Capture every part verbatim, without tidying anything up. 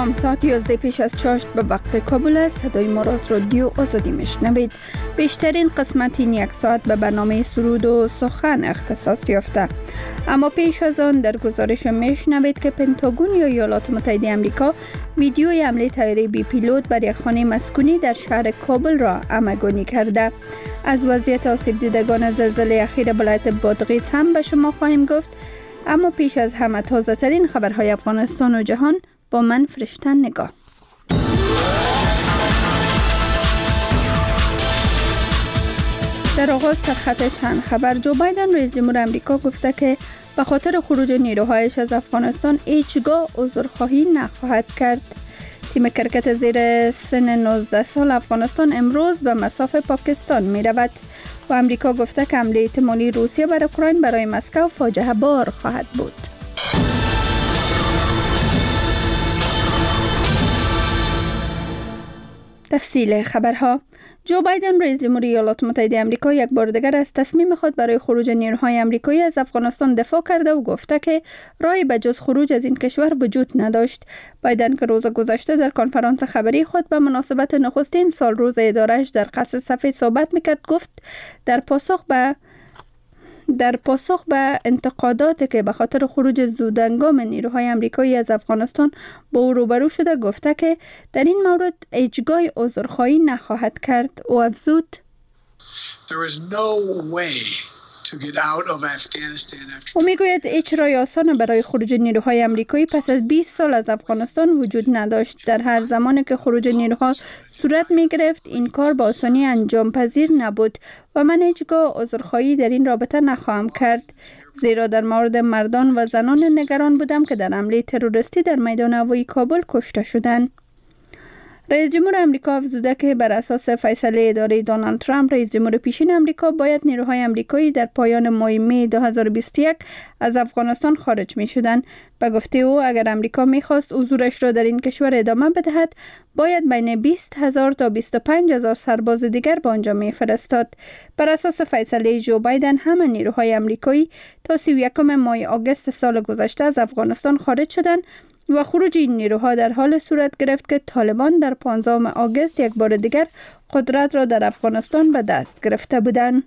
سلام، ساعت یازده پیش از چاشت به وقت کابل است. صدای ما را از رادیو آزادی میشنوید. بیشترین قسمت این یک ساعت به برنامه سرود و سخن اختصاص یافته. اما پیش از آن در گزارش میشنوید که پنتاگون یا ایالات متحده آمریکا ویدیوی حمله طیاره بی پیلوت بر یک خانه مسکونی در شهر کابل را همگانی کرده. از وضعیت آسیب دیدگان زلزله اخیر ولایت بادغیس هم به شما خواهیم گفت. اما پیش از همه تازه ترین خبرهای افغانستان و جهان با من فرشته نگاه. در آغاز سرخط چند خبر. جو بایدن رئیس جمهور آمریکا گفته که به خاطر خروج نیروهایش از افغانستان هیچگاه عذرخواهی نخواهد کرد. تیم کرکت زیر سن نوزده سال افغانستان امروز به مصاف پاکستان می رود و امریکا گفته که حمله احتمالی روسیه بر اوکراین برای مسکو فاجعه بار خواهد بود. تفصیل خبرها. جو بایدن رئیس جمهور ایالات متحده آمریکا یک بار دیگر از تصمیم خود برای خروج نیروهای آمریکایی از افغانستان دفاع کرده و گفته که راهی به جز خروج از این کشور وجود نداشت. بایدن که روز گذشته در کنفرانس خبری خود به مناسبت نخستین سال روز اداره‌اش در قصر سفید صحبت میکرد، گفت در پاسخ به در پاسخ به انتقاداتی که به خاطر خروج زودهنگام نیروهای آمریکایی از افغانستان با او روبرو شده، گفته که در این مورد هیچگاه عذرخواهی نخواهد کرد و افزود او میگوید هیچ راه آسان برای خروج نیروهای آمریکایی پس از بیست سال از افغانستان وجود نداشت. در هر زمانی که خروج نیروها صورت می گرفت این کار با آسانی انجام پذیر نبود و من هیچگاه عذرخواهی در این رابطه نخواهم کرد، زیرا در مورد مردان و زنان نگران بودم که در حمله تروریستی در میدان هوایی کابل کشته شدند. رئیس جمهور آمریکا افزوده که بر اساس فیصله اداره دونالد ترامپ رئیس جمهور پیشین آمریکا باید نیروهای آمریکایی در پایان ماه می دو هزار و بیست و یک از افغانستان خارج می شدند. به گفته او اگر آمریکا می خواست حضورش را در این کشور ادامه بدهد باید بین بیست هزار تا بیست و پنج هزار سرباز دیگر به آنجا می فرستاد. بر اساس فیصله جو بایدن همه نیروهای آمریکایی تا سی و یکم ماه آگوست سال گذشته از افغانستان خارج شدند و خروج این نیروها در حال صورت گرفت که طالبان در پانزدهم آگوست یک بار دیگر قدرت را در افغانستان به دست گرفته بودند.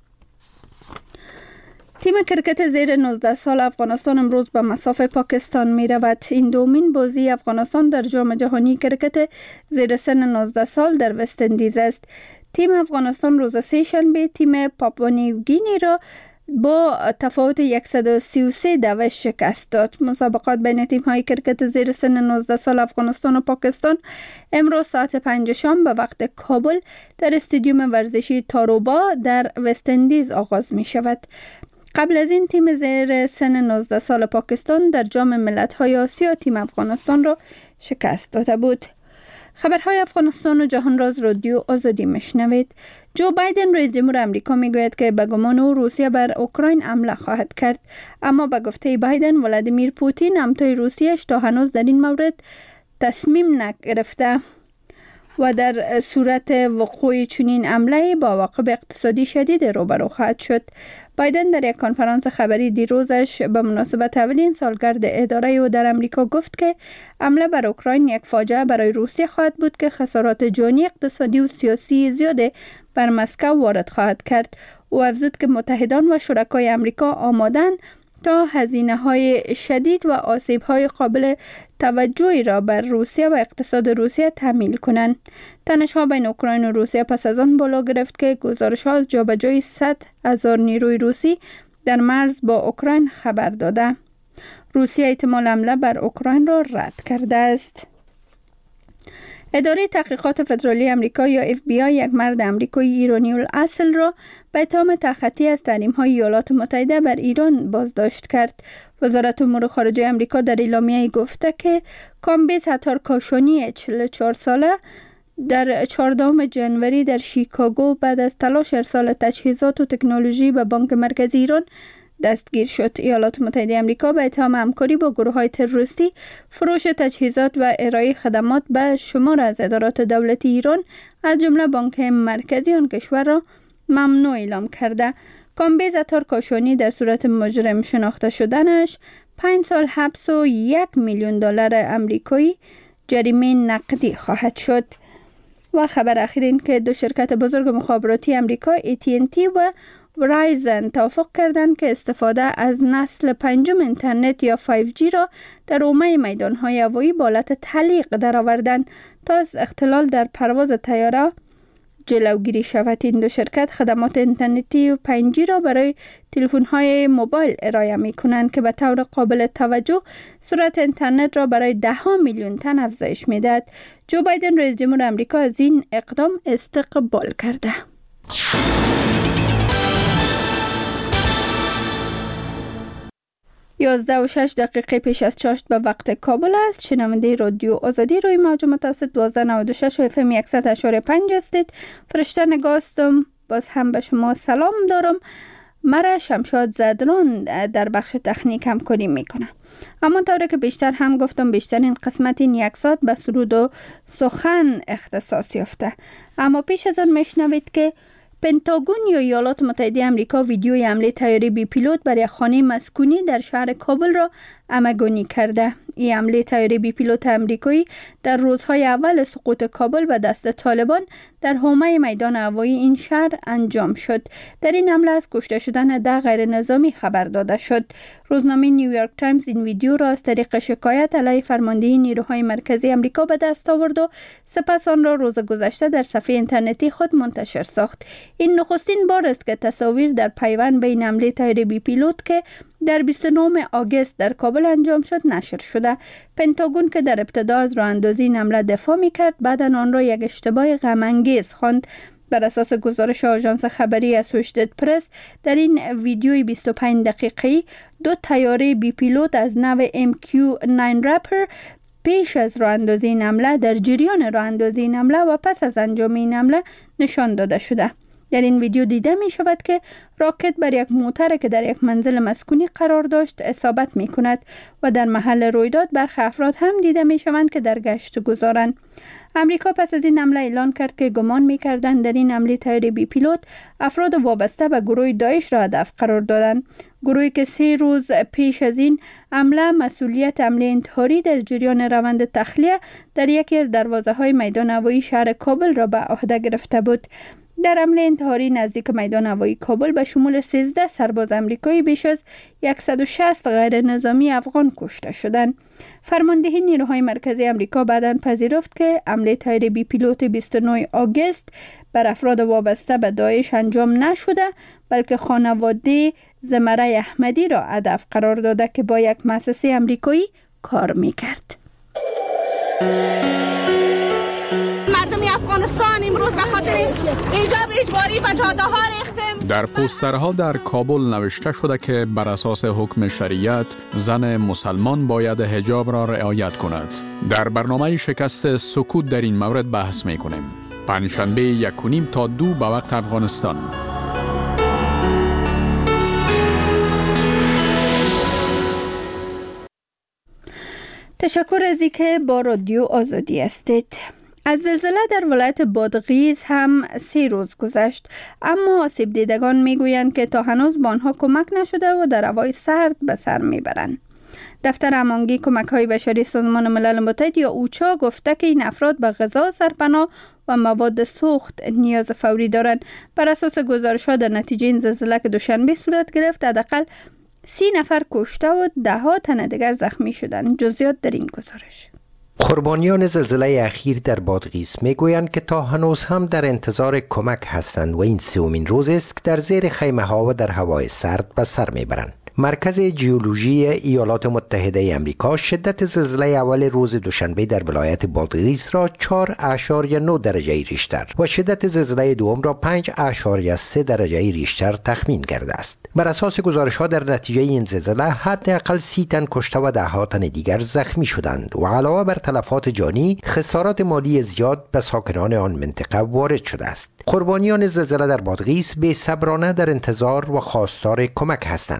تیم کرکت زیر نوزده سال افغانستان امروز به مصاف پاکستان می رود. این دومین بازی افغانستان در جام جهانی کرکت زیر سن نوزده سال در وست اندیز است. تیم افغانستان روز سه شنبه تیم پاپوا نیوگینی را با تفاوت صد و سی و سه دوش شکست داد. مسابقات بین تیم‌های کرکت زیر سن نوزده سال افغانستان و پاکستان امروز ساعت پنج شام به وقت کابل در استادیوم ورزشی تاروبا در وست اندیز آغاز می شود. قبل از این تیم زیر سن نوزده سال پاکستان در جام ملت‌های آسیا تیم افغانستان را شکست داده بود. خبرهای افغانستان و جهان را از رادیو آزادی میشنوید. جو بایدن رئیس جمهور آمریکا میگوید که به گمان او روسیه بر اوکراین حمله خواهد کرد، اما به گفته بایدن ولادیمیر پوتین همتای روسیه‌اش تا هنوز در این مورد تصمیم نگرفته و در صورت وقوع چنین حمله با عواقب اقتصادی شدید روبرو خواهد شد. بایدن در یک کنفرانس خبری دیروزش به مناسبت اولین سالگرد اداره او در امریکا گفت که حمله بر اوکراین یک فاجعه برای روسیه خواهد بود که خسارات جانی اقتصادی و سیاسی زیاد بر مسکو وارد خواهد کرد. او افزود که متحدان و شرکای امریکا آمادند تا هزینه‌های شدید و آسیب‌های قابل توجهی را بر روسیه و اقتصاد روسیه تحمیل کنند. تنش‌ها بین اوکراین و روسیه پس از آن بالا گرفت که گزارش‌ها از جابجایی صد هزار نیروی روسی در مرز با اوکراین خبر داده. روسیه احتمال حمله بر اوکراین را رد کرده است. اداره تحقیقات فدرالی آمریکا یا اف بی آی یک مرد آمریکایی ایرانی الاصل را به اتهام تخطی از تحریم‌های ایالات متحده بر ایران بازداشت کرد. وزارت امور خارجه آمریکا در اعلامیه‌ای گفته که کامبیز ستار کاشانی چهل و چهار ساله در چهاردهم ژانویه در شیکاگو بعد از تلاش ارسال تجهیزات و تکنولوژی به بانک مرکزی ایران دستگیر شد. ایالات متحده آمریکا به اتهام همکاری با گروه‌های تروریستی، فروش تجهیزات و ارائه خدمات به شمار از ادارات دولتی ایران از جمله بانک مرکزی آن کشور را ممنوع اعلام کرده. کامبیز ستار کاشانی در صورت مجرم شناخته شدنش پنج سال حبس و یک میلیون دلار آمریکایی جریمه نقدی خواهد شد. و خبر اخیر این که دو شرکت بزرگ مخابراتی امریکا ای تی ان تی و ورایزن توافق کردند که استفاده از نسل پنجم اینترنت یا فایو جی را در حومه میدان‌های هوایی به حالت تعلیق درآوردند تا از اختلال در پرواز طیاره جلوگیری شود. این دو شرکت خدمات اینترنتی و پنج جی را برای تلفن‌های موبایل ارائه می‌کنند که به طور قابل توجه سرعت اینترنت را برای ده ها میلیون تن افزایش می‌دهد. جو بایدن رئیس جمهور آمریکا از این اقدام استقبال کرده. یازده و شش دقیقه پیش از چاشت به وقت کابل است. شنونده رادیو آزادی روی موج متوسط دوازده نود و شش و اف ام صد و شش و پنج هستید. فرشته نگاستم. باز هم به شما سلام دارم. مرا شمشاد زدران در بخش تکنیک همکاری میکنه. اما طوری که بیشتر هم گفتم بیشترین قسمت این یک ساعت به سرود و سخن اختصاص یافته. اما پیش از آن میشنوید که پنتاگون یا ایالات متحده آمریکا ویدیوی حمله طیاره بی پیلوت بر یک خانه مسکونی در شهر کابل را همگانی کرده. این حمله طیاره بی پیلوت آمریکایی در روزهای اول سقوط کابل به دست طالبان در حومه میدان هوایی این شهر انجام شد. در این حمله از کشته شدن ده غیر نظامی خبر داده شد. روزنامه نیویورک تایمز این ویدیو را از طریق شکایت علیه فرماندهی نیروهای مرکزی آمریکا به دست آورد و سپس آن را روز گذشته در صفحه اینترنتی خود منتشر ساخت. این نخستین بار است که تصاویر در پیوند بین حمله طیاره بی پیلوت که در بیست و نهم آگوست در کابل انجام شد نشر شده. پنتاگون که در ابتدا از راه اندازی این حمله دفاع می‌کرد، بعداً آن را یک اشتباه غم‌انگیز خواند. بر اساس گزارش آژانس خبری اسوشییتد پرس، در این ویدیوی بیست و پنج دقیقه‌ای دو طیاره بی پیلوت از نوع ام کیو نه رپر پیش از راه اندازی این حمله، در جریان راه اندازی این حمله و پس از انجام این حمله نشان داده شده. در این ویدیو دیده می شود که راکت بر یک موتر که در یک منزل مسکونی قرار داشت اصابت می کند و در محل رویداد برخی افراد هم دیده می شوند که در گشت گذارند. امریکا پس از این حمله اعلان کرد که گمان می کردند در این حمله طیاره بی پیلوت افراد وابسته به گروه داعش را هدف قرار دادند. گروهی که سه روز پیش از این حمله مسئولیت حمله انتحاری در جریان روند تخلیه در یکی از دروازه‌های میدان هوایی شهر کابل را به عهده گرفته بود. در حمله انتحاری نزدیک میدان هوایی کابل به شمول سیزده سرباز آمریکایی بیش از صد و شصت غیر نظامی افغان کشته شدند. فرماندهی نیروهای مرکزی آمریکا بعداً پذیرفت که حمله طیاره بی پیلوت بیست و نهم آگوست بر افراد وابسته به داعش انجام نشده، بلکه خانواده زمره احمدی را هدف قرار داده که با یک مؤسسه آمریکایی کار می‌کرد. مردم افغانستان امروز به خاطر ایجاب اجباری و جاده ها ریختیم. در پوسترها در کابل نوشته شده که بر اساس حکم شریعت زن مسلمان باید حجاب را رعایت کند. در برنامه شکست سکوت در این مورد بحث می کنیم. پنجشنبه یک و نیم تا دو به وقت افغانستان. تشکر از اینکه با رادیو آزادی هستید. از زلزله در ولایت بادغیس هم سه روز گذشت، اما آسیب دیدگان میگویند که تا هنوز به آنها کمک نشده و در هوای سرد به سر میبرند. دفتر هماهنگی کمک‌های بشری سازمان ملل متحد یا اوچا گفته که این افراد به غذا، سرپناه و مواد سوخت نیاز فوری دارند. بر اساس گزارش‌ها در نتیجه این زلزله که دوشنبه صورت گرفت، حداقل سی نفر کشته و ده ها تن دیگر زخمی شدند. جزئیات در این گزارش. قربانیان زلزله اخیر در بادغیس میگویند که تا هنوز هم در انتظار کمک هستند و این سومین روز است که در زیر خیمه ها و در هوای سرد به سر میبرند. مرکز ژئولوژی ایالات متحده آمریکا شدت زلزله اول روز دوشنبه در ولایت بادغیس را چهار اعشاریه نه درجه ریشتر و شدت زلزله دوم را پنج اعشاریه سه درجه ریشتر تخمین کرده است. بر اساس گزارش‌ها در نتیجه این زلزله حداقل سی تن کشته و ده ها تن دیگر زخمی شدند و علاوه بر تلفات جانی، خسارات مالی زیاد به ساکنان آن منطقه وارد شده است. قربانیان زلزله در بادغیس بی‌صبرانه در انتظار و خواستار کمک هستند.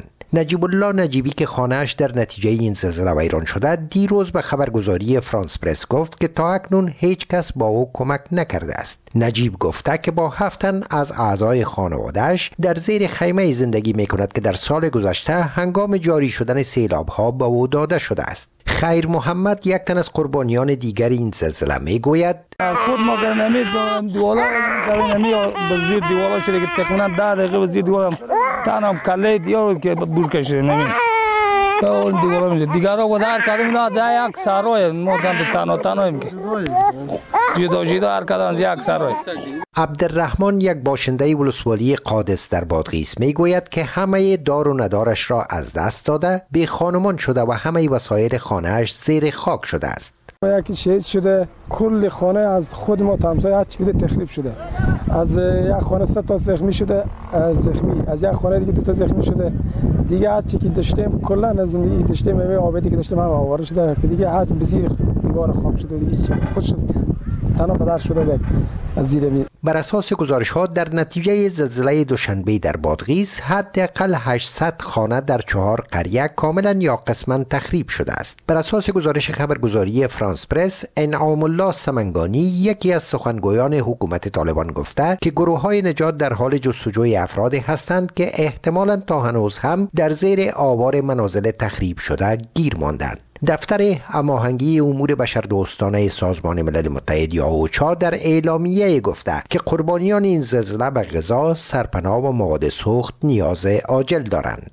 نجیب الله نجیبی که خانه‌اش در نتیجه این زلزله ویران شده دیروز به خبرگزاری فرانس پرس گفت که تا اکنون هیچ کس با او کمک نکرده است. نجیب گفته که با هفت تن از اعضای خانواده‌اش در زیر خیمه زندگی می‌کند که در سال گذشته هنگام جاری شدن سیلاب‌ها به او داده شده است. خیر محمد یک تن از قربانیان دیگر این زلزله میگوید خود ما گرنمی دیوالا گرنمی بزیر دیوالا شده که تقریبا ده دقیقه بزیر دیوالا تنم کله دیار که بور کشیده نمید که اون دیوالا میشه دیگر را بدار کردیم نه ده یک سرای ما تن تنها تنهاییم که جدا جدا هر کدام یک سرای. عبدالرحمن یک باشنده ولسوالی قادس در بادغیس میگوید که همه دار و ندارش را از دست داده بی خانمان شده و همه وسایل خانه‌اش زیر خاک شده است. یکی شهید شده، کل خانه از خود ما همسایه هر چی بوده تخریب شده. از یک خانه سه تا زخمی شده، از زخمی از یک خانه دیگه دو تا زخمی شده. دیگه هر چی که داشتیم کلا از زندگی که داشتیم و آبادی که داشتیم هم آواره شده که دیگه هر بزیر دیوار خاک شده دیگه خودش تنها پدر شده از زیر می. بر اساس گزارش‌ها در نتیجه زلزله دوشنبه در بادغیس حداقل هشتصد خانه در چهار قریه کاملا یا قسما تخریب شده است. بر اساس گزارش خبرگزاری فرانس پرس، انعام الله سمنگانی یکی از سخنگویان حکومت طالبان گفته که گروه‌های نجات در حال جستجوی افرادی هستند که احتمالاً تا هنوز هم در زیر آوار منازل تخریب شده گیر ماندند. دفتر هماهنگی امور بشردوستانه سازمان ملل متحد یا اوچا در اعلامیه گفته که قربانیان این زلزله به غذا، سرپناه و مواد سوخت نیاز عاجل دارند.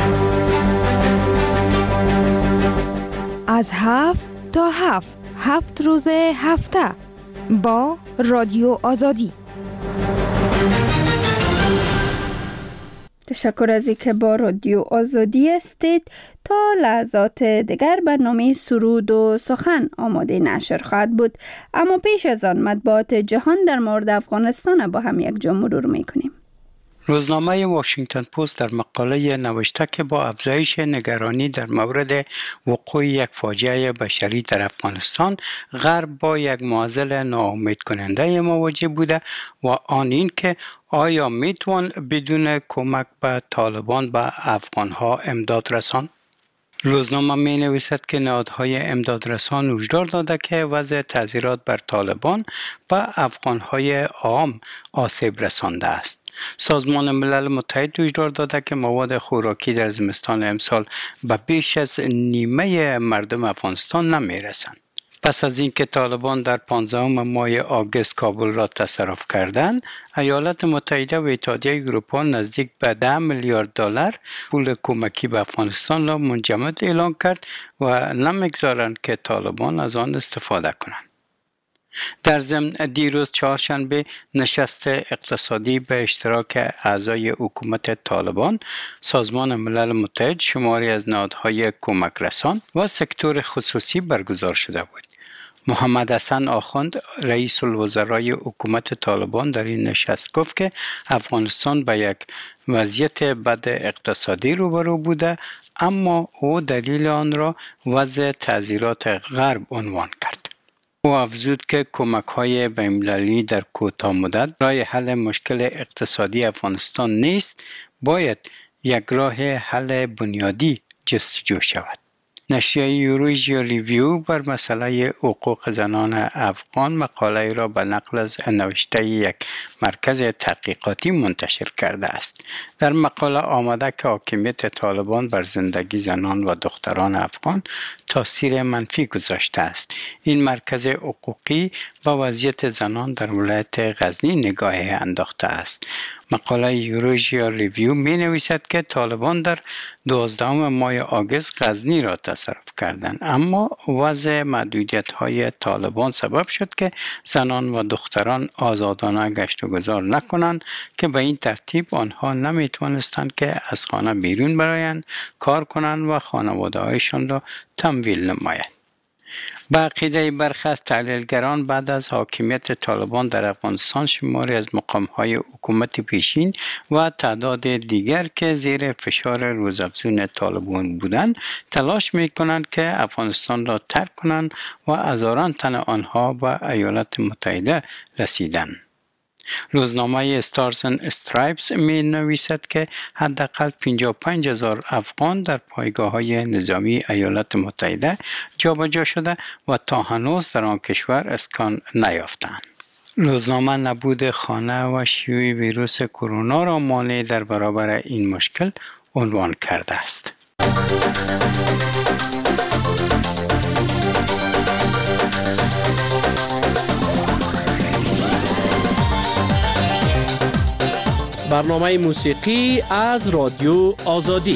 از هفت تا هفت هفت روز هفته با رادیو آزادی. تشکر از اینکه با رادیو آزادی استید. تا لحظات دیگر برنامه سرود و سخن آماده نشر خواهد بود، اما پیش از آن مطبوعات جهان در مورد افغانستان با هم یک جا مرور میکنیم. روزنامه واشنگتن پست در مقاله نوشته که با افزایش نگرانی در مورد وقوع یک فاجعه بشری در افغانستان، غرب با یک معضل ناامید کننده مواجه بوده و آن این که آیا میتوان بدون کمک به طالبان به افغانها امداد رساند؟ روزنامه می نویسد که نهادهای امدادرسان هشدار داده که وضع تعذیرات بر طالبان به افغانهای عام آسیب رسانده است. سازمان ملل متحد هشدار داده که مواد خوراکی در زمستان امسال به بیش از نیمه مردم افغانستان نمی رسند. پس از اینکه طالبان در پانزدهم ماه آگوست کابل را تصرف کردند، ایالات متحده و اتحادیه اروپا نزدیک به ده میلیارد دلار پول کمکی به افغانستان را منجمد اعلام کرد و نمیگذارند که طالبان از آن استفاده کنند. در ضمن دیروز چهارشنبه نشست اقتصادی به اشتراک اعضای حکومت طالبان، سازمان ملل متحد، شماری از نهادهای کمک رسان و سکتور خصوصی برگزار شده بود. محمد حسن آخوند، رئیس الوزرای حکومت طالبان، در این نشست گفت که افغانستان به یک وضعیت بد اقتصادی روبرو بوده، اما او دلیل آن را وضع تعذیرات غرب عنوان کرد. او افزود که کمک‌های بین‌المللی در کوتاه مدت راه حل مشکل اقتصادی افغانستان نیست، باید یک راه حل بنیادی جستجو شود. نشریه یوریژیا ریویو بر مسئله حقوق زنان افغان مقاله را به نقل از نوشته یک مرکز تحقیقاتی منتشر کرده است. در مقاله آمده که حاکمیت طالبان بر زندگی زنان و دختران افغان تاثیر منفی گذاشته است. این مرکز حقوقی به وضعیت زنان در ولایت غزنی نگاه انداخته است. مقاله یوریژیا ریویو می نویسد که طالبان در دوازدهم ماه آگوست غزنی را تصرف کردند، اما وضع محدودیت های طالبان سبب شد که زنان و دختران آزادانه گشت و گذار نکنند که به این ترتیب آنها نمی توانستند که از خانه بیرون برایند، کار کنند و خانواده هایشان را تمویل نمایند. به عقیده برخی از تحلیلگران، بعد از حاکمیت طالبان در افغانستان، شماری از مقام‌های حکومت پیشین و تعداد دیگر که زیر فشار روزافزون طالبان بودند تلاش می‌کنند که افغانستان را ترک کنند و هزاران تن آنها به ایالات متحده رسیدند. روزنامه استارز اند استرایپس می نویسد که حداقل پنجاه و پنج هزار افغان در پایگاه‌های نظامی ایالات متحده جابجا شده و تا هنوز در آن کشور اسکان نیافتند. روزنامه نبود خانه و شیوع ویروس کرونا را مانع در برابر این مشکل عنوان کرده است. برنامه موسیقی از رادیو آزادی.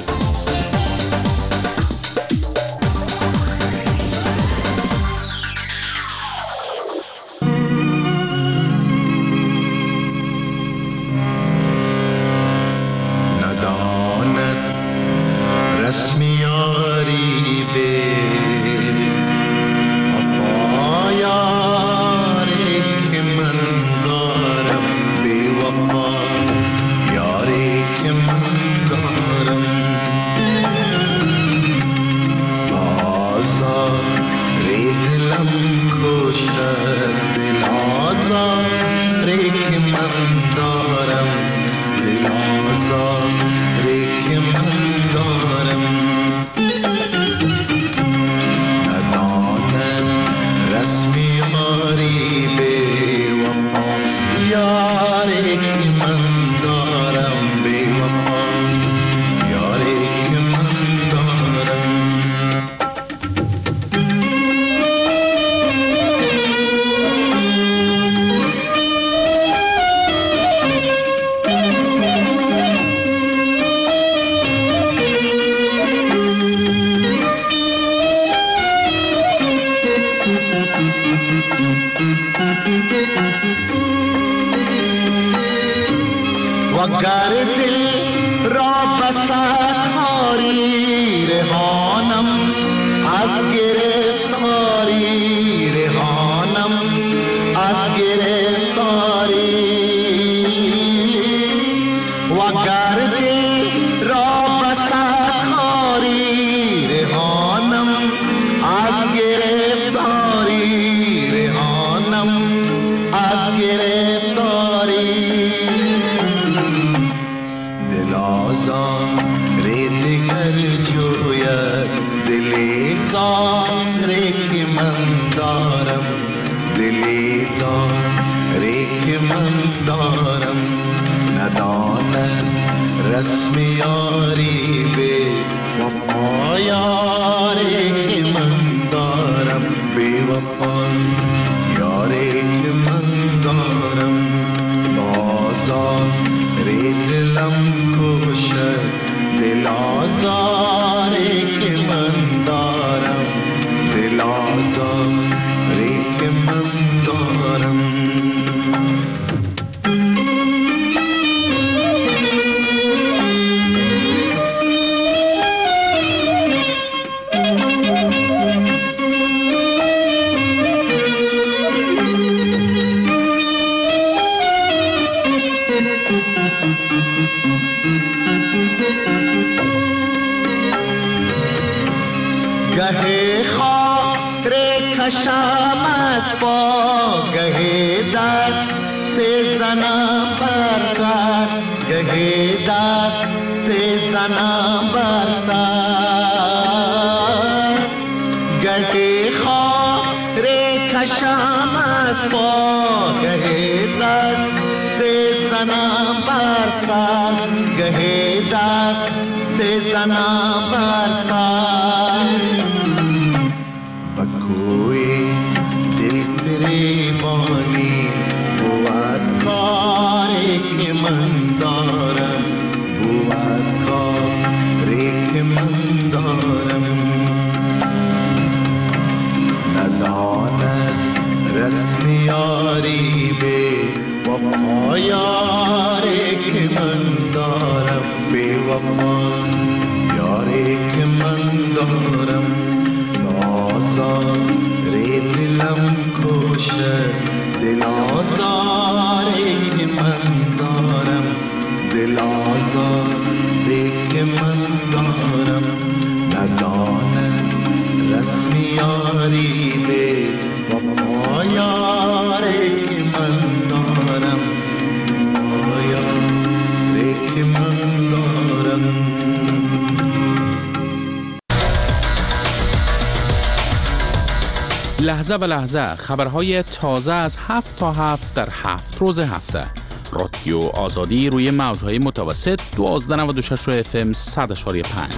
لحظه به لحظه خبرهای تازه از هفت تا هفت در هفت روز هفته. رادیو آزادی روی موجهای متوسط دوازده و نود و شش اف ام صد و پنج.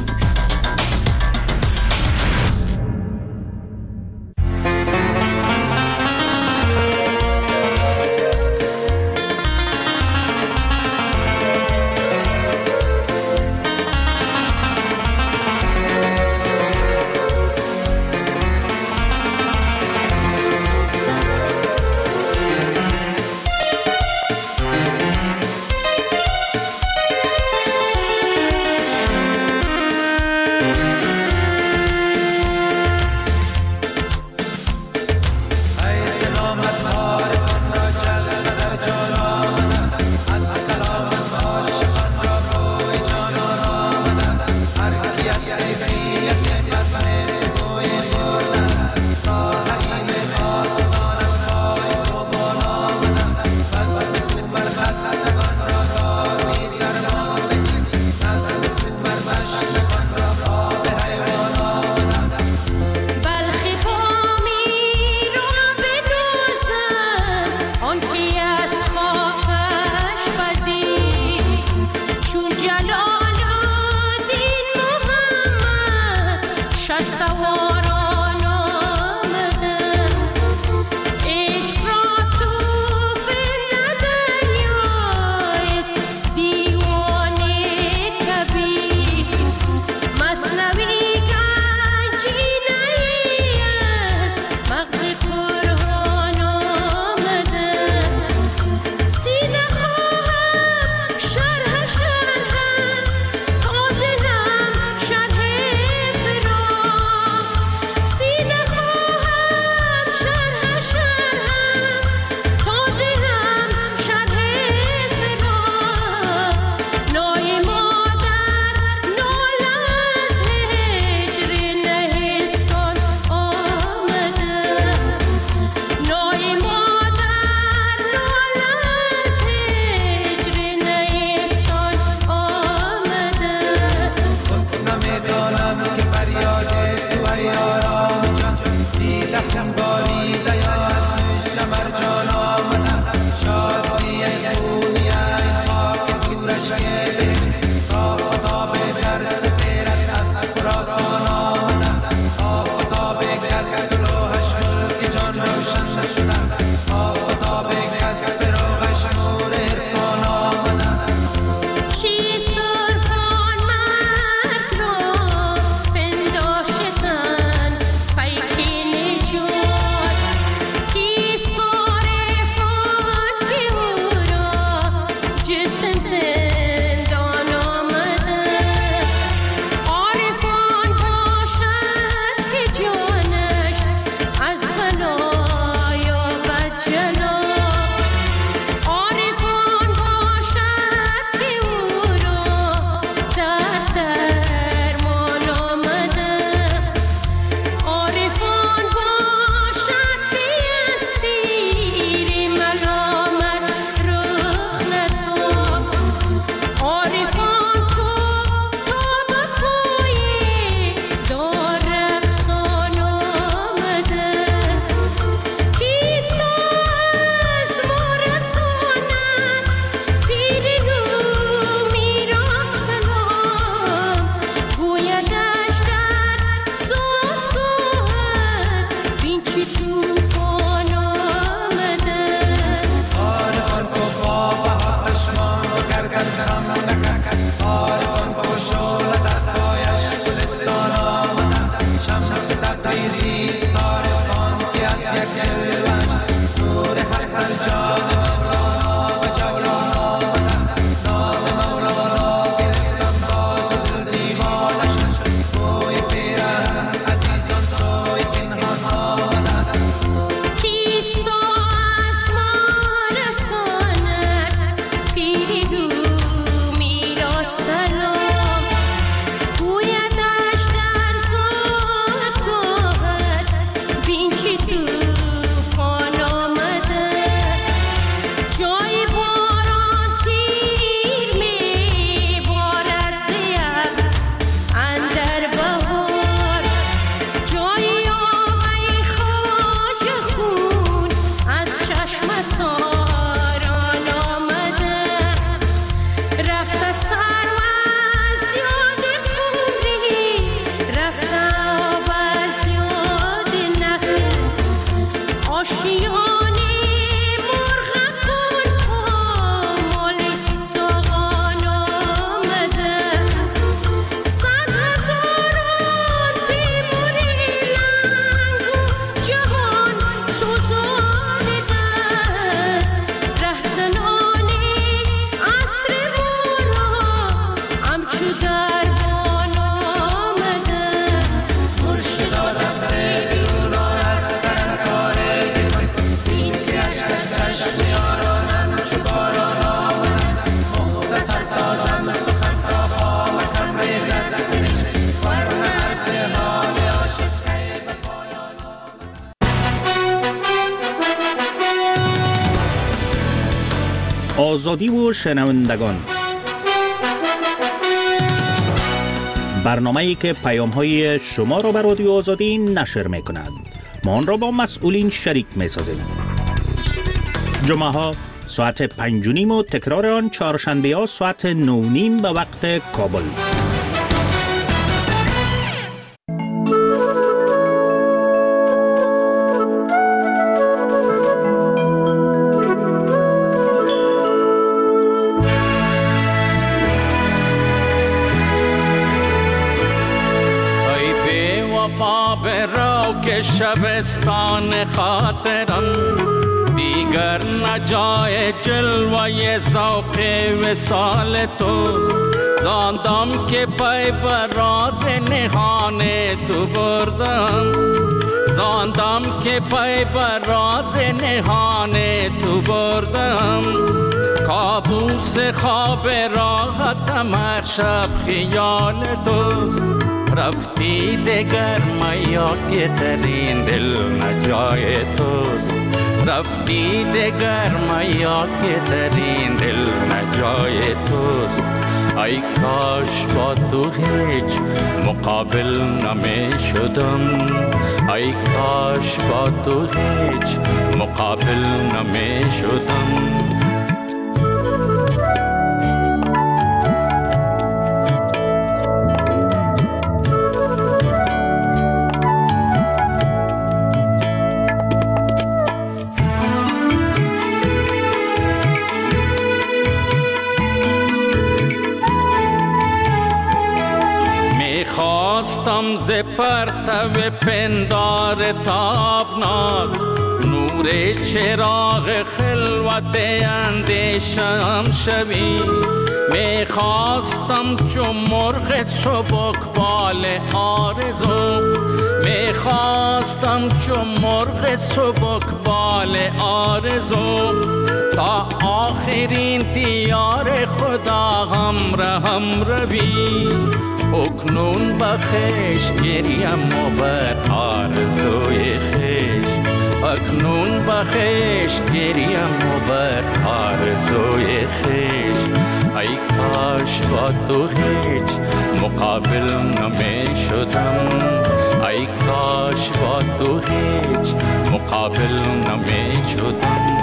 آزادی و شنوندگان، برنامه‌ای که پیام‌های شما را به رادیو آزادی نشر می‌کند. ما آن را با مسئولین شریک می‌سازیم. جمعه‌ها ساعت پنج و نیم و تکرار آن چهارشنبه‌ها ساعت نه و نیم به وقت کابل. شبستان خاطرم دیگر نجای جلوه ذوق وصال توست. زاندم که پای بر راز نهان تو بردم، زاندم که پای بر راز نهان تو بردم. کابوس خواب راحتم هر شب خیال توست. رفتی دگر میا که در این دل نجای توست. رفتی دگر میا که در این دل نجای توست. ای کاش با تو هیچ مقابل نمی شدم. ای کاش با تو هیچ مقابل نمی شدم. خواستم ز پرتو پندار تابناک نور چراغ خلوت اندیشم شوی. می خواستم چون مرغ سبکبال آرزو، می خواستم چون مرغ سبکبال آرزو. تا آخرین دیار خدا همراهم روی. اکنون بخش گریم و بر آرزوی خیش. اکنون بخش گریم و بر آرزوی خیش. ای کاش با تو هیچ مقابل نمی شدم. ای کاش با تو هیچ مقابل نمی شدم.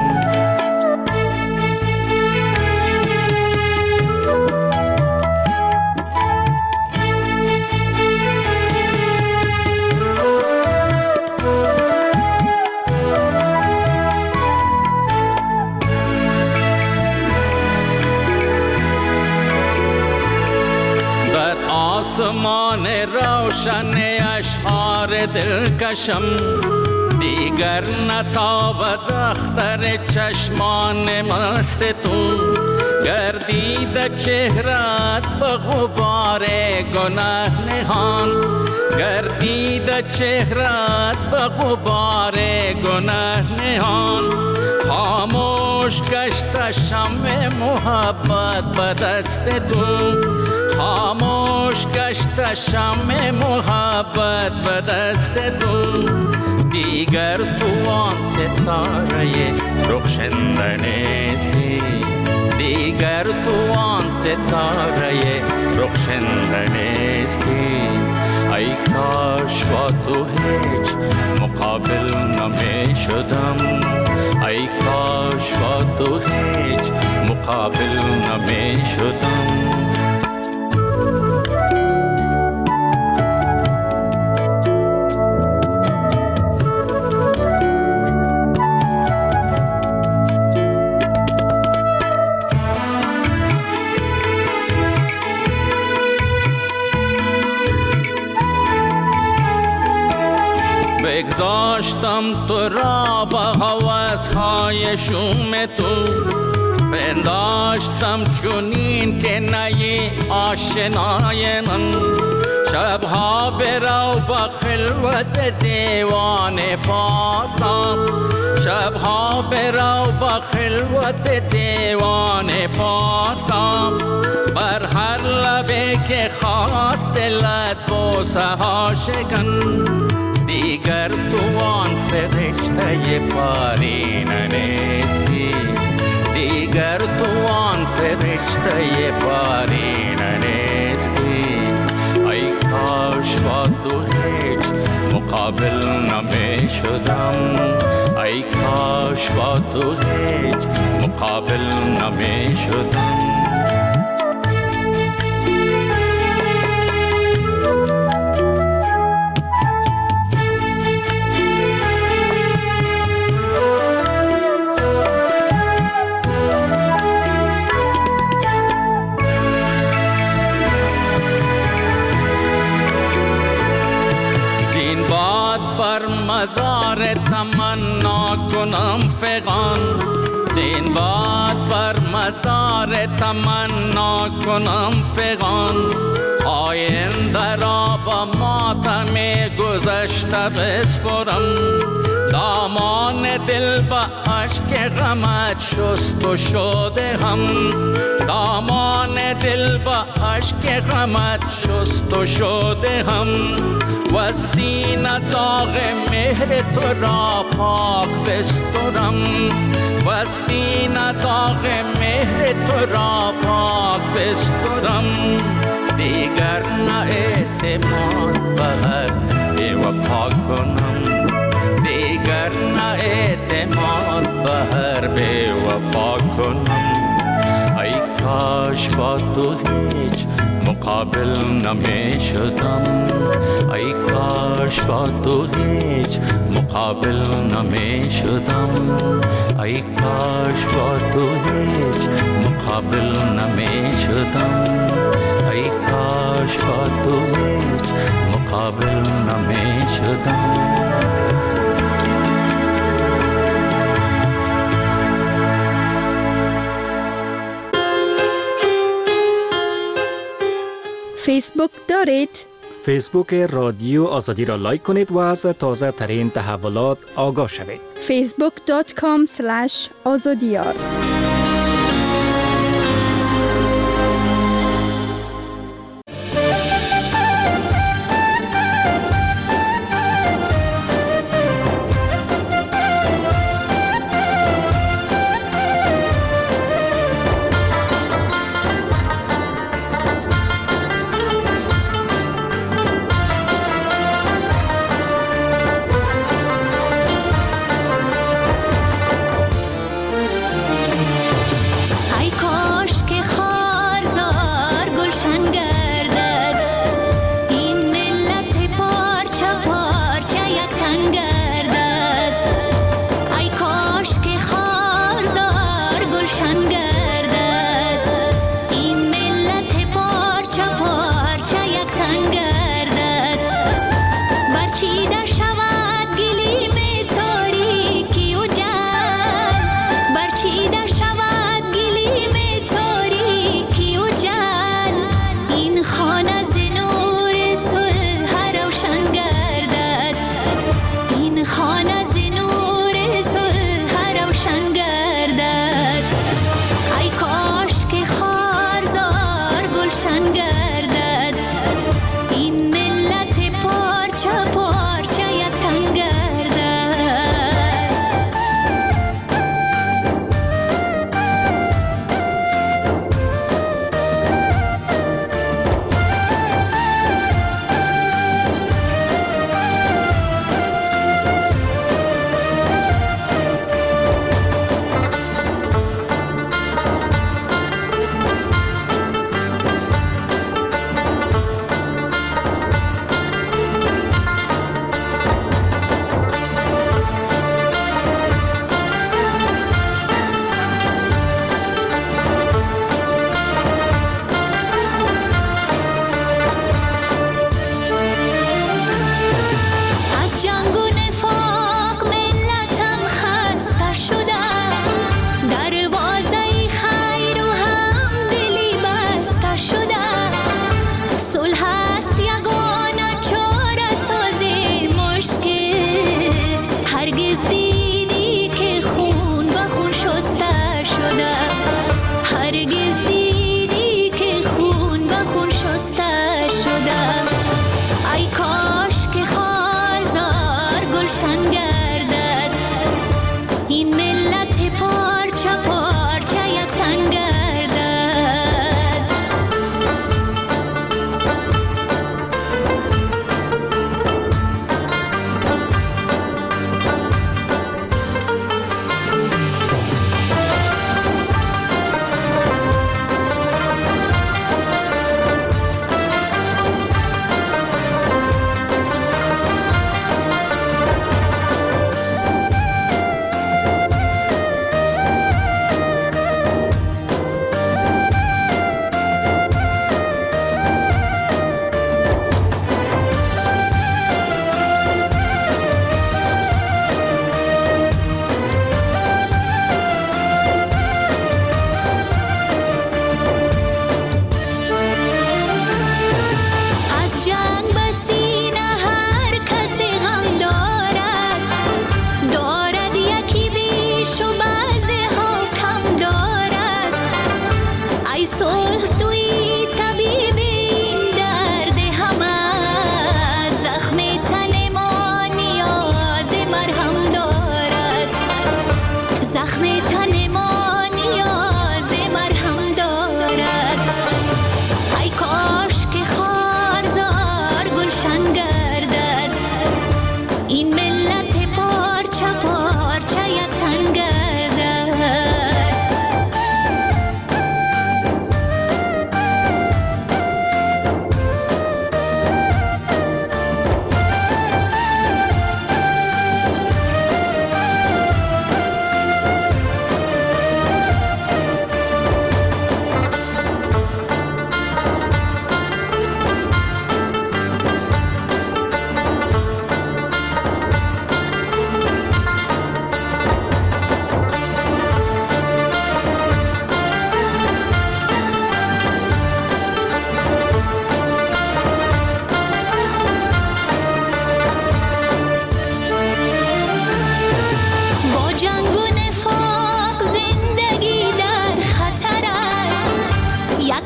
آسمان روشن اشعار دلکشم دیگر نتابد اختر چشمان مست تو. گردید چهرت به غبار گناه نهان. گردید چهرت به غبار گناه نهان. خاموش گشت شمع محبت به دست تو. خاموش گشت شمع محبت به دست تو. دیگر تو آن ستاره رخشنده نیستی. دیگر تو آن ستاره رخشنده نیستی. ای کاش با تو هیچ مقابل نمی شدم. ای کاش با تو هیچ مقابل نمی شدم. بگذاشتم تو را با هوس‌های شوم تو، پنداشتم چونین که نی آشنای من. شبها برو با خلوت دیوان فارسا، شبها برو با خلوت دیوان فارسا، بر هر لبه که خواست دلت بوسه ها شکن. دیگر تو آن فرشته پارینه نیستی، دیگر تو آن فرشته پارینه نیستی. ای کاش با تو هیچ مقابل نمی شدم، ای کاش با تو هیچ مقابل نمی شدم. مزار تمنا کنم فغان، زین باد بر مزار تمنا کنم فغان. آینده را با ماتم گذشته بسپرم، دامان دل با عشق غمت شست و شده هم، دامان دل با عشق غمت شست و شده هم. و سینه داغ مهر تو را پاک بسترم، و سینه داغ مهر تو را پاک بسترم. دیگر نه اعتماد به هر بی‌وفا کنم، دیگر نه اعتماد به هر بی‌وفا کنم. ای کاش با تو هیچ مقابل نمی شدم، ای کاش با تو هیچ مقابل نمی شدم، ای کاش با تو هیچ مقابل نمی شدم، ای کاش با تو هیچ مقابل نمی شدم. فیسبوک دارید؟ فیسبوک رادیو آزادی را لایک کنید و از تازه ترین تحولات آگاه شوید. فیسبوک دات کام اسلش آزادیار.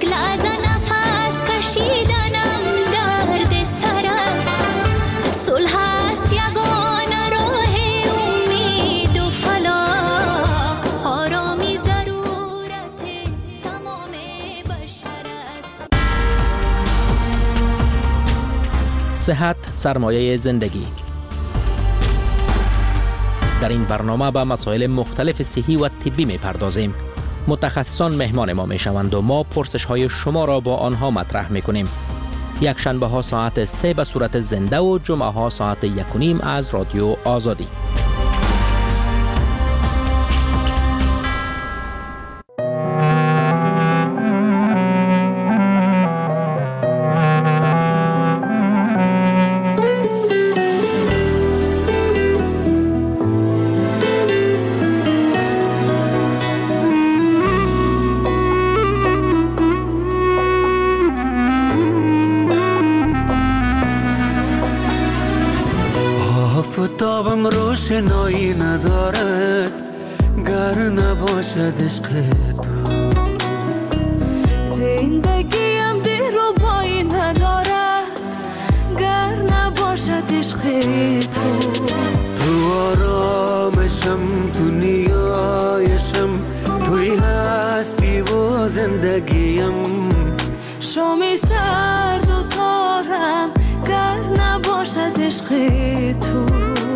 لحظه نفس کشیدنم درد سر است. صلح است یگانه راه امید و فلاح، آرامی ضرورت تمام بشر است. صحت سرمایه زندگی. در این برنامه به مسائل مختلف صحی و طبی می پردازیم. متخصصان مهمان ما می شوند و ما پرسش های شما را با آنها مطرح می کنیم. یک شنبه ها ساعت سه به صورت زنده و جمعه ها ساعت یک و نیم از رادیو آزادی. آفتابم روشنایی ندارد گر نباشد عشق تو. زندگیم دلربایی ندارد گر نباشد عشق تو. تو آرامشم، تو نیایشم، توی هستی و زندگیم. شامی سرد و تارم گر نباشد عشق تو.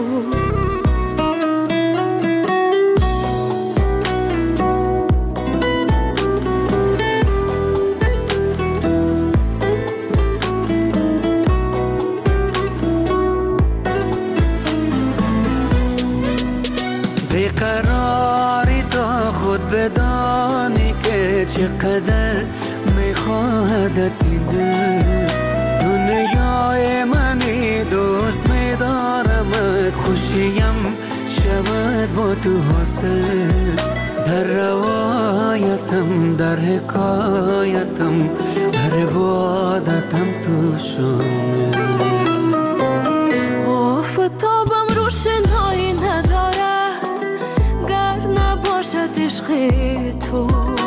بیقراری تا خود بدانی که چقدر میخواهدت این دل. دنیای منی دوست میدارمت، خوشیم شود با تو حاصل. در روایتم، در حکایتم، در عبادتم تو شامل. آفتابم روشنایی ندارد گر نباشد عشق تو.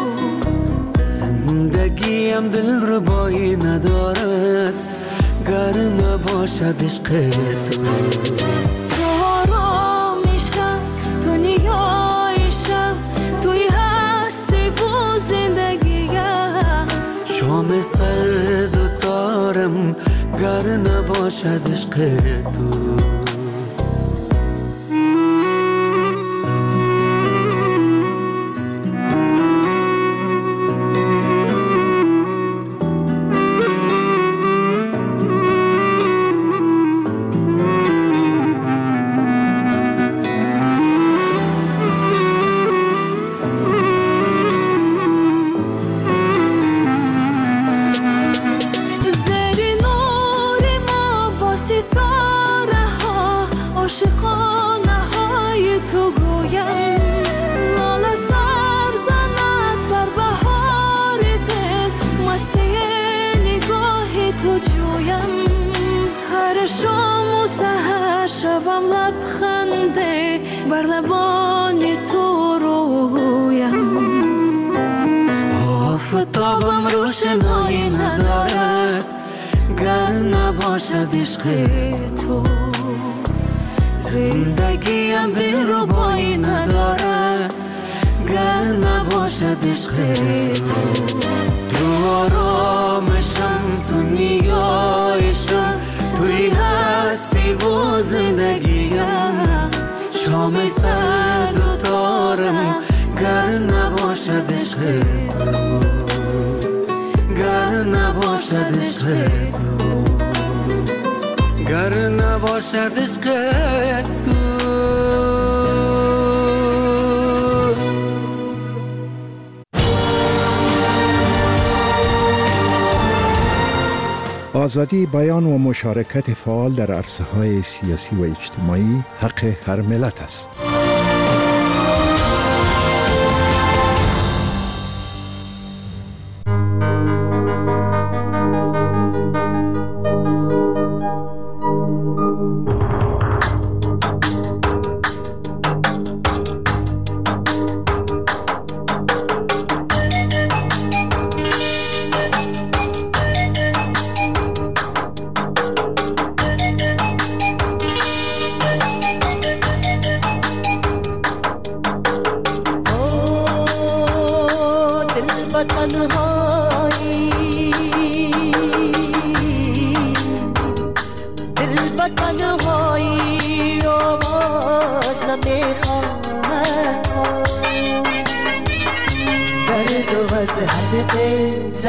زندگیم دلربایی ندارد گر نباشد عشق تو. تو آرامیشم، تو نیایشم، توی هستی و زندگیم. شام سرد و تارم گر نباشد عشق تو. عاشقانه های تو گویم، لاله سر زند در بهار دل، مستی نگاه تو جویم. هر شام و سحر شوم لبخنده بر لبان تو رویم. آفتابم روشنایی ندارد گر نباشد عشق تو. زندگیم دلربایی ندارد گر نباشد عشق تو. تو آرامشم، تو نیایشم، توی هستی و زندگیم. شام سرد و تارم گر نباشد عشق تو. گر نباشد عشق تو. گر نباشد عشق تو. آزادی بیان و مشارکت فعال در عرصه‌های سیاسی و اجتماعی حق هر ملت است.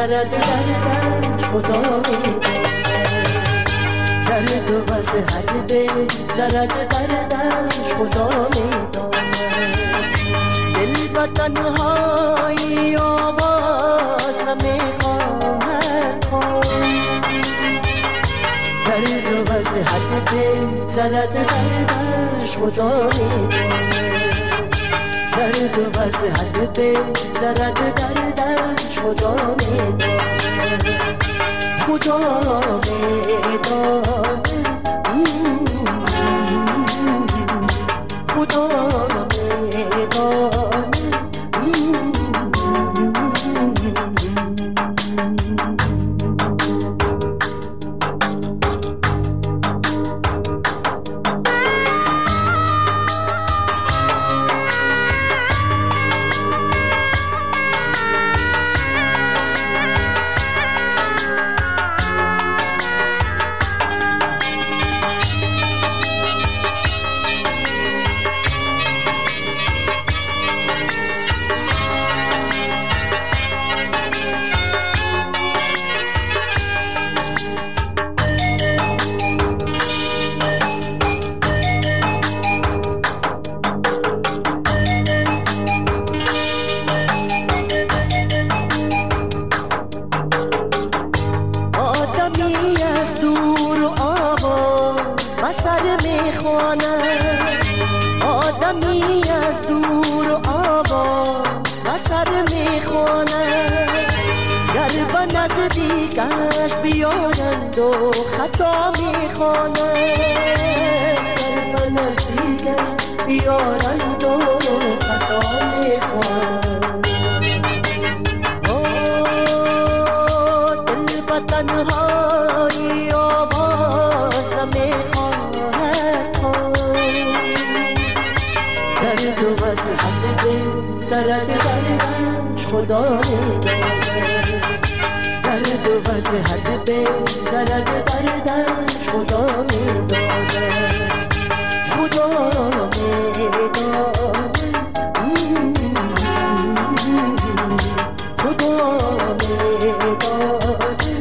زرد دردش خدا میداند درد و وضعت به زرد دردش خدا میداند دل به تنهایی آواز نمیخواهد خواند درد و وضعت به زرد دردش خدا میداند درد و وضعت به زرد دردش خدا میداند خدا میداند خدا میداند نزدیکش بیایند و خطا میخوانند در نزدیکش بیایند و خطا میخوانند دل به تنهایی آواز نمیخواهد خواند درد و وضعت دل درد دردش خدا میداند درد و وضعت به زرد دردش خدا میداند خدا میداند خدا میداند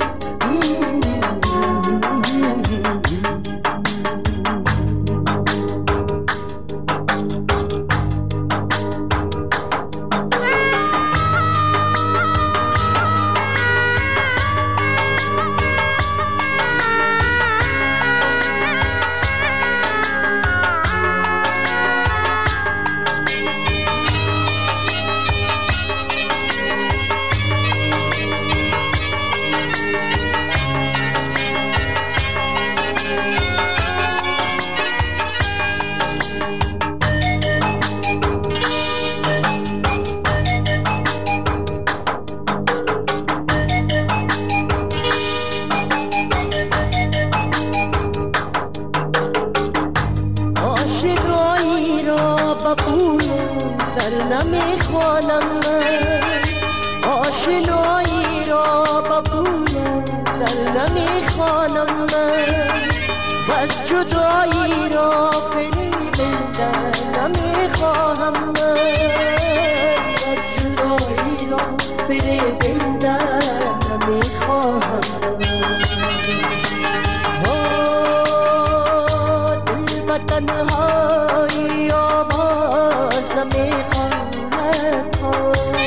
آشنایی را با پول سر نمیخوانم من و از جدایی را فریبنده نمیخواهم من و از جدایی را فریبنده نمیخواهم من دل به تنهایی آواز نمیخواهد خواند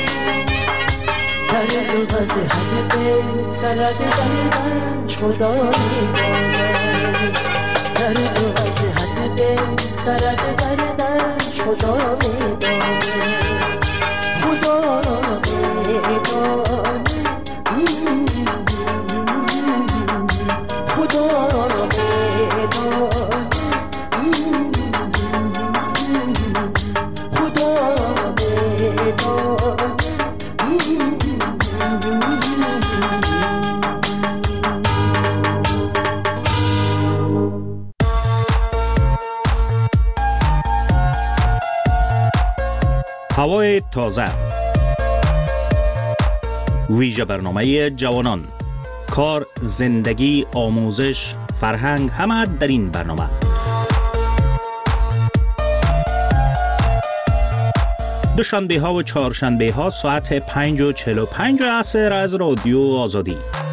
درد و وضعت به زرد دردش خدا میداند درد و وضعت به زرد دردش خدا میداند خدا میداند خدا میداند خدا میداند هوای تازه ویژه برنامه جوانان کار، زندگی، آموزش، فرهنگ همه در این برنامه. دوشنبه ها و چهارشنبه ها ساعت پنج و چهل و پنج عصر از رادیو آزادی.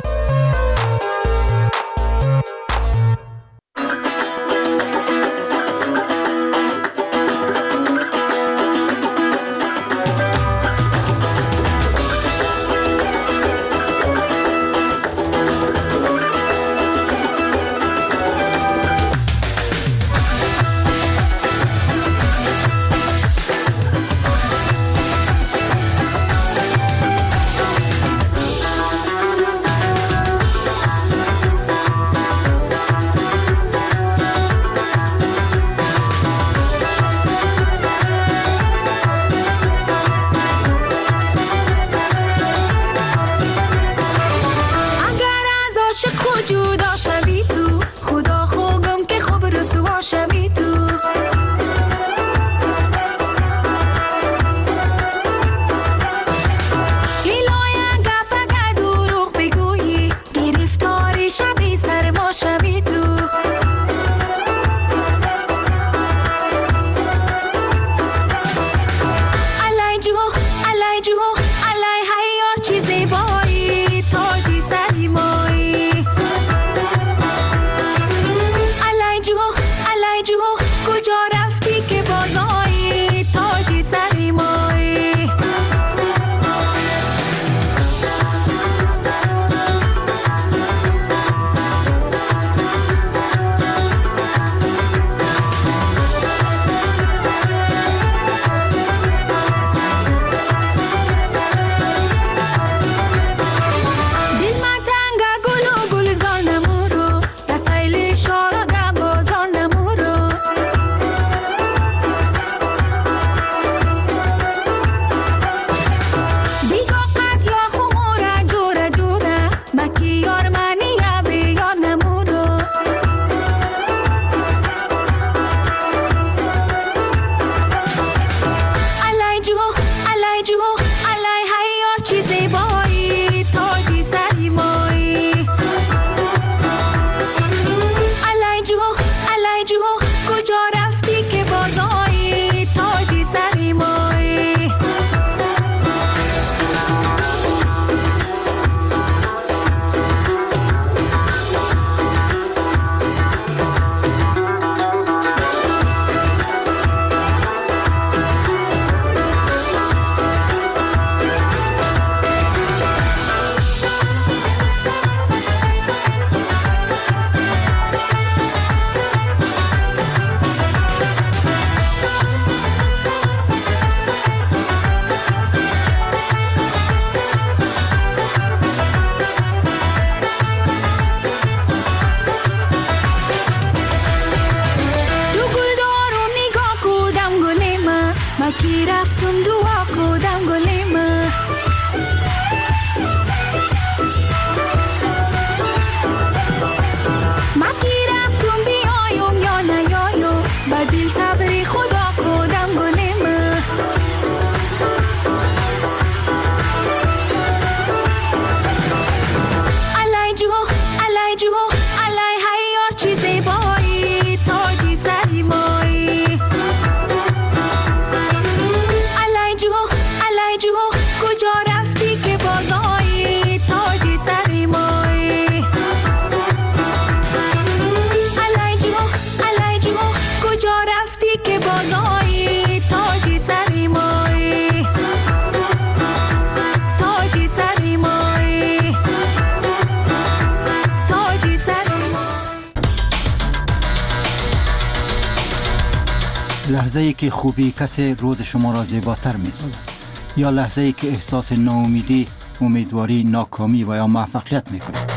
لحظه‌ای که خوبی کسی روز شما را زیباتر می‌سازد، یا لحظه‌ای که احساس ناامیدی، امیدواری، ناکامی و یا موفقیت می‌کنید.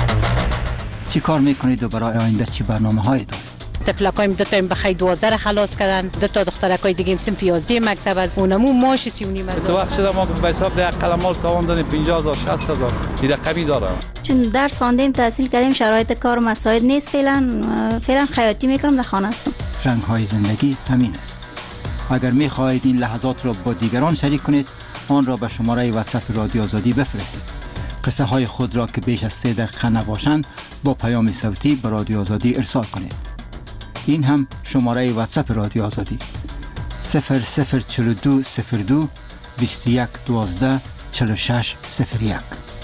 چی کار می‌کنید و برای آینده چی برنامه‌هایی دارید؟ تفلکایم دو تا بخیر دوازده خلاص کردن، دو تا دخترکای دیگه صنف یازده مکتب از اونمو ماش سی و نیم هزار. تو وقت شده ما به حساب ده قلمال تاوان دادیم پنجاه هزار شصت هزار این رقمی داره. چون درس خواندیم تحصیل کردیم شرایط کار مساعد نیست، فعلا فعلا خیاطی میکنم در خانه هستم. رنگ‌های زندگی همین است. اگر می‌خواهید این لحظات را با دیگران شریک کنید، آن را به شماره واتساپ رادیو آزادی بفرستید. قصه های خود را که بیش از سه دقیقه نباشند با پیام صوتی به رادیو آزادی ارسال کنید. این هم شماره واتساپ رادیو آزادی صفر صفر چهل و دو صفر دو بیست و یک دوازده چهل و شش صفر یک.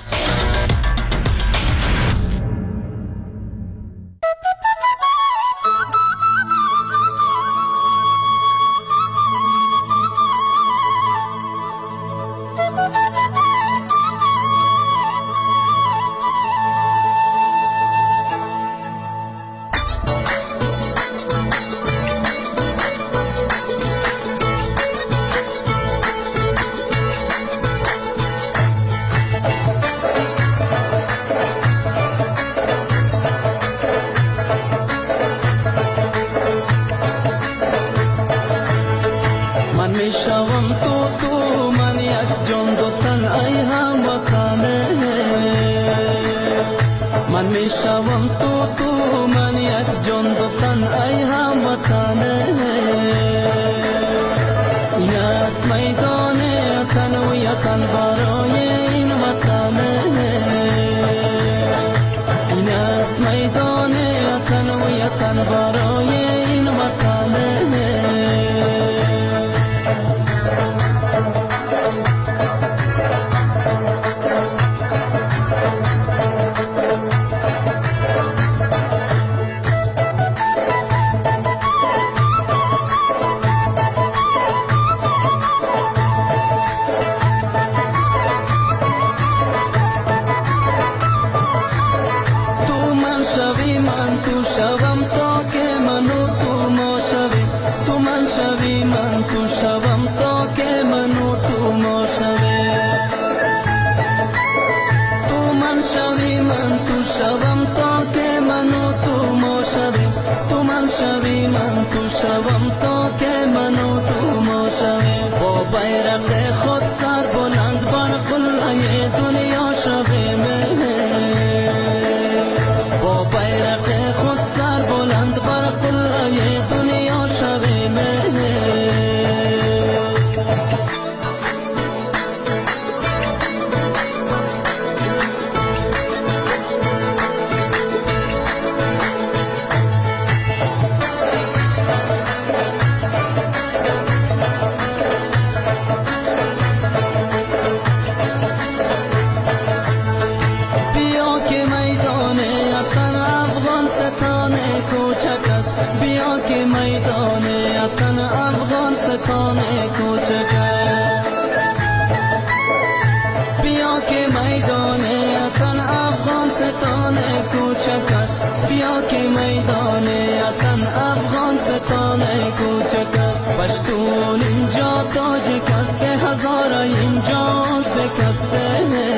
پشتون اینجا تاج کسته هزارا اینجاست بکسته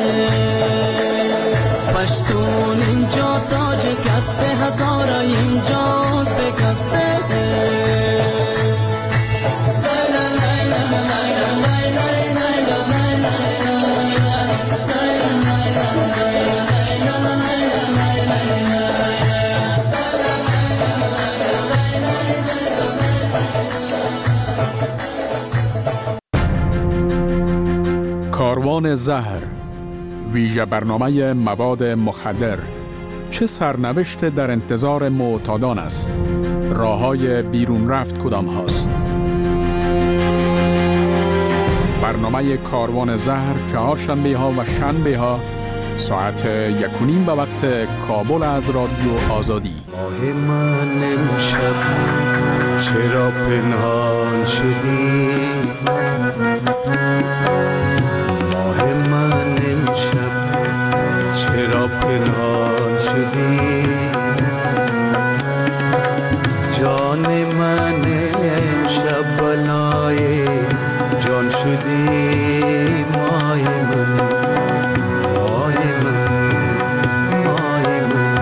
پشتون اینجا تاج کسته هزارا اینجاست بکسته کاروان زهر، ویژه برنامه مواد مخدر، چه سرنوشت در انتظار معتادان است؟ راه‌های بیرون رفت کدام هاست؟ برنامه کاروان زهر چهارشنبه ها و شنبه ها ساعت یک و نیم به وقت کابل از رادیو آزادی. ماه من امشب چرا پنهان شدی؟ ماه من امشب چرا پنهان شدی؟ جان من امشب بلای جان شدی. ماه من ماه من ماه من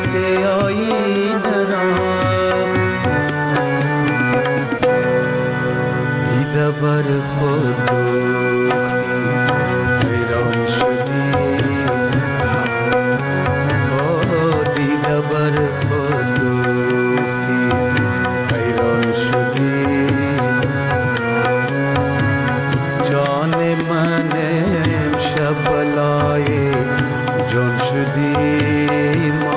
قصه آینه را دیده بر خود دوختی حیران شدی آه دیده بر خود دوختی حیران شدی جان من امشب بلای جان شدی